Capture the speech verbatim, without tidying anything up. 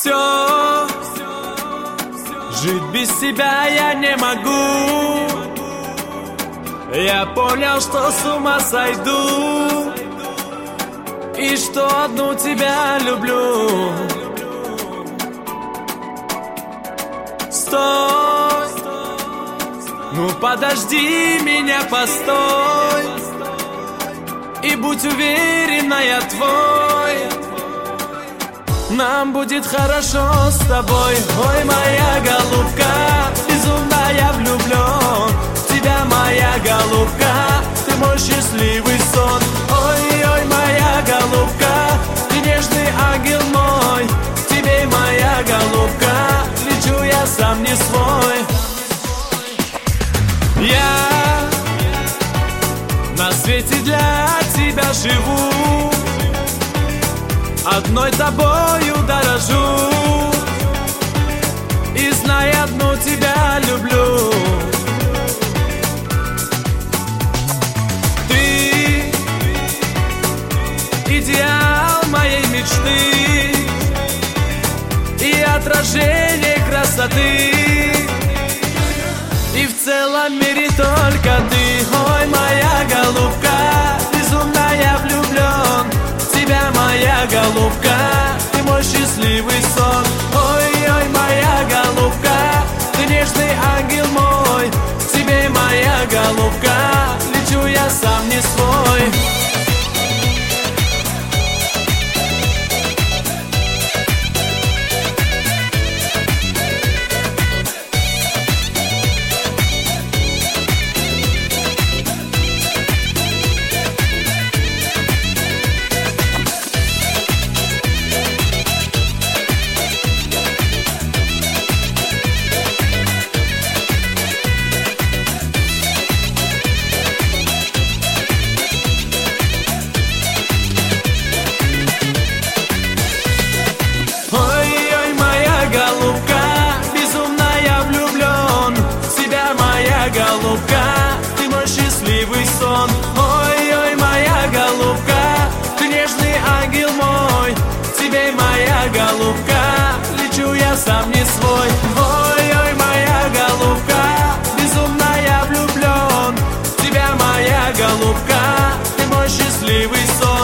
Все, жить без тебя я не могу. Я понял, что с ума сойду, и что одну тебя люблю. Стой, ну подожди меня, постой, и будь уверена, я твой. Нам будет хорошо с тобой. Ой, моя голубка, безумно я влюблен в тебя, моя голубка, ты мой счастливый сон. Ой, ой, моя голубка, ты нежный ангел мой, к тебе, моя голубка, лечу я сам не свой. Я на свете для тебя живу, одной тобою дорожу, и знай, одну тебя люблю. Ты идеал моей мечты и отражение красоты, и в целом мире только ты. Ой, моя голубка, безумно я влюблен в тебя, моя голубка, ты мой счастливый сон. Ой, ой, моя голубка, ты нежный ангел мой, к тебе, моя голубка, лечу я сам не свой. Голубка, ты мой счастливый сон. Ой, ой, моя голубка, ты нежный ангел мой, к тебе, моя голубка, лечу я сам не свой. Ой, ой, моя голубка, безумно я влюблен в тебя, моя голубка, ты мой счастливый сон.